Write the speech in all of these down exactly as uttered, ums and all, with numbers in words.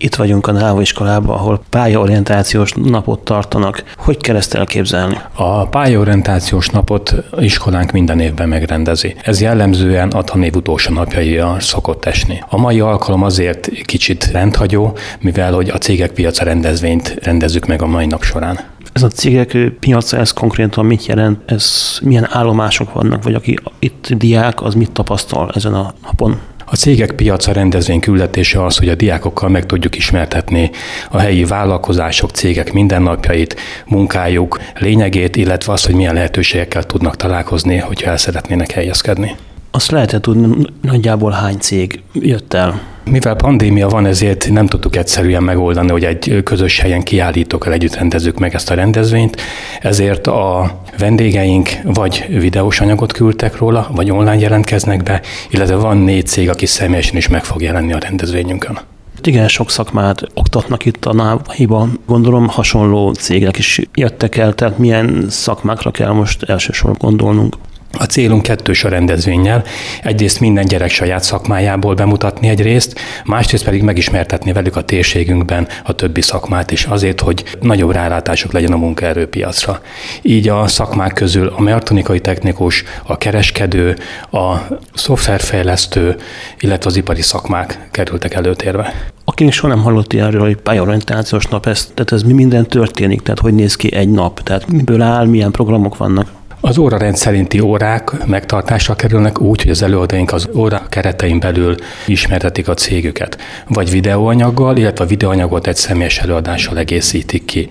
Itt vagyunk a NÁVA iskolában, ahol pályaorientációs napot tartanak. Hogy kell ezt elképzelni? A pályaorientációs napot iskolánk minden évben megrendezi. Ez jellemzően a tanév utolsó napjaira szokott esni. A mai alkalom azért kicsit rendhagyó, mivel hogy a cégek piaca rendezvényt rendezzük meg a mai nap során. Ez a cégek piaca, ez konkrétan mit jelent? Ez milyen állomások vannak, vagy aki itt diák, az mit tapasztal ezen a napon? A cégek piaca rendezvény küldetése az, hogy a diákokkal meg tudjuk ismertetni a helyi vállalkozások, cégek mindennapjait, munkájuk lényegét, illetve azt, hogy milyen lehetőségekkel tudnak találkozni, hogyha el szeretnének helyezkedni. Azt lehet tudni, nagyjából hány cég jött el? Mivel pandémia van, ezért nem tudtuk egyszerűen megoldani, hogy egy közös helyen kiállítókkal együtt rendezzük meg ezt a rendezvényt, ezért a vendégeink vagy videós anyagot küldtek róla, vagy online jelentkeznek be, illetve van négy cég, aki személyesen is meg fog jelenni a rendezvényünkön. Igen, sok szakmát oktatnak itt a NÁVA-ban. Gondolom hasonló cégek is jöttek el, tehát milyen szakmákra kell most elsősorban gondolnunk? A célunk kettős a rendezvénnyel. Egyrészt minden gyerek saját szakmájából bemutatni egy részt, másrészt pedig megismertetni velük a térségünkben a többi szakmát is, azért, hogy nagyobb rálátásuk legyen a munkaerőpiacra. Így a szakmák közül a mechatronikai technikus, a kereskedő, a szoftverfejlesztő, illetve az ipari szakmák kerültek előtérbe. Aki soha nem hallott ilyenről, hogy pályaorientációs nap, ez, tehát ez mi minden történik, tehát hogy néz ki egy nap, tehát miből áll, milyen programok vannak? Az órarend szerinti órák megtartásra kerülnek úgy, hogy az előadóink az óra keretein belül ismertetik a cégüket. Vagy videóanyaggal, illetve a videóanyagot egy személyes előadással egészítik ki.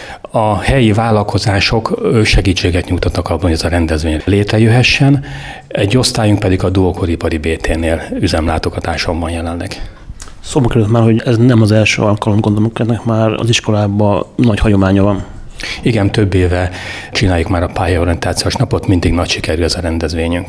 A helyi vállalkozások segítséget nyújtottak abban, hogy ez a rendezvény létrejöhessen, egy osztályunk pedig a Duokor ipari bé té-nél üzemlátogatáson van jelenleg. Szóba került már, hogy ez nem az első alkalom, gondolom, ennek már az iskolában nagy hagyománya van. Igen, több éve csináljuk már a pályaorientációs napot, mindig nagy sikerű ez a rendezvényünk.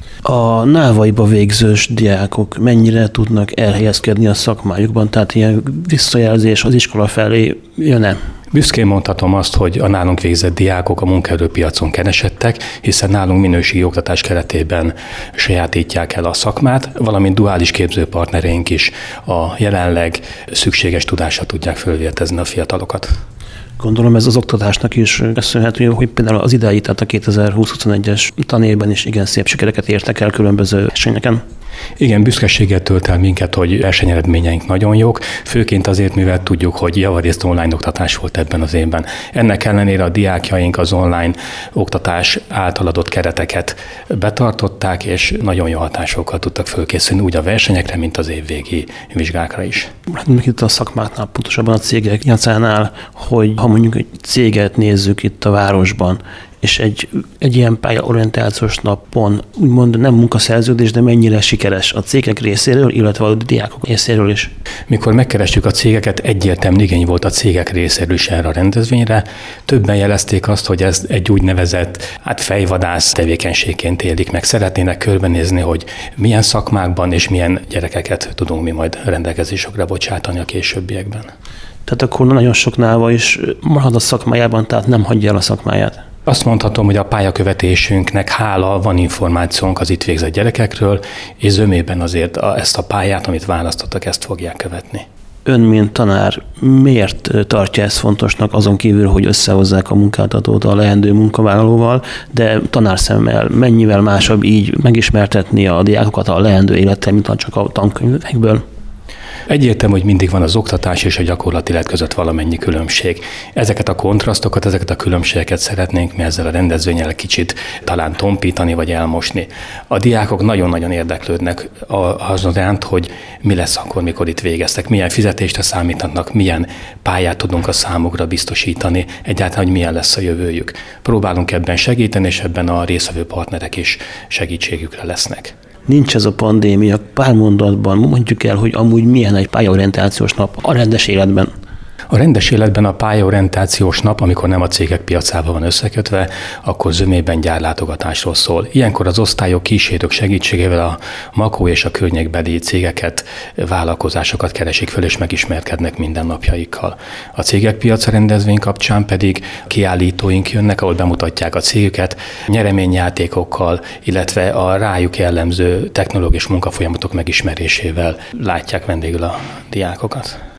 A návaiba végzős diákok mennyire tudnak elhelyezkedni a szakmájukban, tehát ilyen visszajelzés az iskola felé jön-e? Büszkén mondhatom azt, hogy a nálunk végzett diákok a munkaerőpiacon keresettek, hiszen nálunk minőségi oktatás keretében sajátítják el a szakmát, valamint duális képzőpartnereink is a jelenleg szükséges tudásra tudják fölvértezni a fiatalokat. Gondolom ez az oktatásnak is köszönhető, hogy például az idei, tehát a kétezer-húsz-huszonegyes tanévben is igen szép sikereket értek el különböző versenyeken. Igen, büszkeséggel tölt el minket, hogy versenyeredményeink nagyon jók, főként azért, mivel tudjuk, hogy javarészt online oktatás volt ebben az évben. Ennek ellenére a diákjaink az online oktatás által adott kereteket betartották, és nagyon jó hatásokkal tudtak fölkészülni úgy a versenyekre, mint az évvégi vizsgákra is. Hát itt a szakmáknál, pontosabban a cégek piacánál, hogy ha mondjuk egy céget nézzük itt a városban, és egy, egy ilyen pályaorientációs napon úgymond nem munkaszerződés, de mennyire sikeres a cégek részéről, illetve a diákok részéről is. Mikor megkerestük a cégeket, egyértelmű igény volt a cégek részéről is erre a rendezvényre. Többen jelezték azt, hogy ez egy úgynevezett hát fejvadász tevékenységként élik meg. Szeretnének körbenézni, hogy milyen szakmákban és milyen gyerekeket tudunk mi majd rendelkezésükre bocsátani a későbbiekben. Tehát akkor nagyon sok náva is marad a szakmájában, tehát nem hagyja el a szakmáját. Azt mondhatom, hogy a pályakövetésünknek hála van információnk az itt végzett gyerekekről, és zömében azért a, ezt a pályát, amit választottak, ezt fogják követni. Ön, mint tanár, miért tartja ezt fontosnak, azon kívül, hogy összehozzák a munkáltatót a leendő munkavállalóval, de tanárszemmel mennyivel másabb így megismertetni a diákokat a leendő élettel, mint csak a tankönyvekből? Egyértelmű, hogy mindig van az oktatás és a gyakorlati élet között valamennyi különbség. Ezeket a kontrasztokat, ezeket a különbségeket szeretnénk mi ezzel a rendezvényel kicsit talán tompítani vagy elmosni. A diákok nagyon-nagyon érdeklődnek azon iránt, hogy mi lesz akkor, mikor itt végeztek, milyen fizetésre számíthatnak, milyen pályát tudunk a számukra biztosítani, egyáltalán, hogy milyen lesz a jövőjük. Próbálunk ebben segíteni, és ebben a résztvevő partnerek is segítségükre lesznek. Nincs ez a pandémia, pár mondatban mondjuk el, hogy amúgy milyen egy pályaorientációs nap a rendes életben. A rendes életben a pályaorientációs nap, amikor nem a cégek piacában van összekötve, akkor zömében gyárlátogatásról szól. Ilyenkor az osztályok, kísérők segítségével a Makó és a környékbeli cégeket, vállalkozásokat keresik föl és megismerkednek mindennapjaikkal. A cégek piaca rendezvény kapcsán pedig kiállítóink jönnek, ahol bemutatják a cégüket nyereményjátékokkal, illetve a rájuk jellemző technológiai munkafolyamatok megismerésével látják vendégül a diákokat.